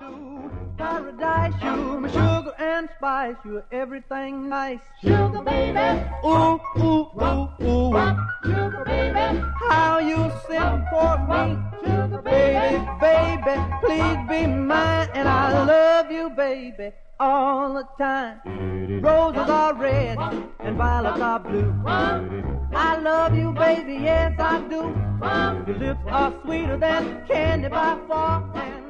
blue. Paradise, you, my sugar and spice, you're everything nice. Sugar baby, Ooh, ooh, ooh, ooh. sugar baby, How you sing for me, sugar baby, baby. baby, please be mine, and I love you, baby, all the time. Roses are red and violets are blue. I love you, baby, yes I do. Your lips are sweeter than candy by far, and